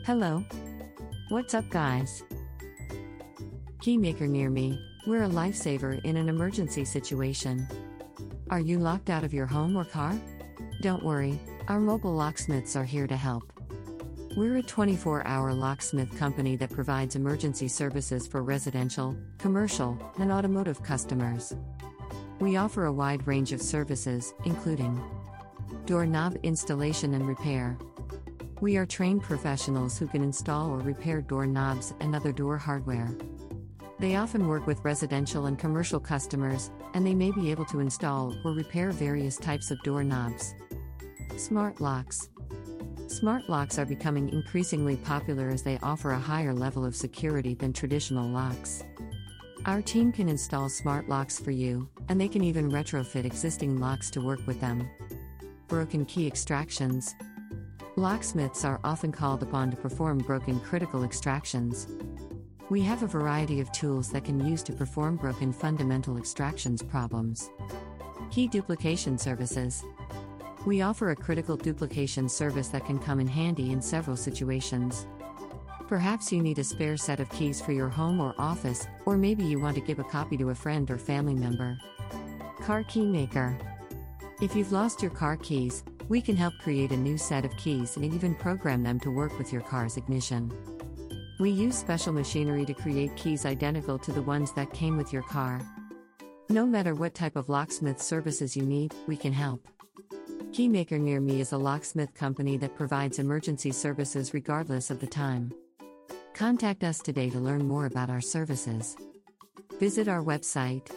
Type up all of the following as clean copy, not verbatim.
Hello. What's up, guys? Keymaker near me. We're a lifesaver in an emergency situation. Are you locked out of your home or car? Don't worry, our mobile locksmiths are here to help. We're a 24-hour locksmith company that provides emergency services for residential, commercial, and automotive customers. We offer a wide range of services, including doorknob installation and repair. We are trained professionals who can install or repair doorknobs and other door hardware. They often work with residential and commercial customers, and they may be able to install or repair various types of doorknobs. Smart locks. Smart locks are becoming increasingly popular as they offer a higher level of security than traditional locks. Our team can install smart locks for you, and they can even retrofit existing locks to work with them. Broken key extractions. Locksmiths are often called upon to perform broken critical extractions. We have a variety of tools that can use to perform broken fundamental extractions problems. Key duplication services. We offer a critical duplication service that can come in handy in several situations. Perhaps you need a spare set of keys for your home or office, or maybe you want to give a copy to a friend or family member. Car key maker. If you've lost your car keys, we can help create a new set of keys and even program them to work with your car's ignition. We use special machinery to create keys identical to the ones that came with your car. No matter what type of locksmith services you need, we can help. Keymaker near me is a locksmith company that provides emergency services regardless of the time. Contact us today to learn more about our services. Visit our website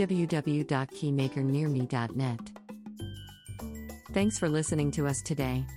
www.keymakernearme.net. Thanks for listening to us today.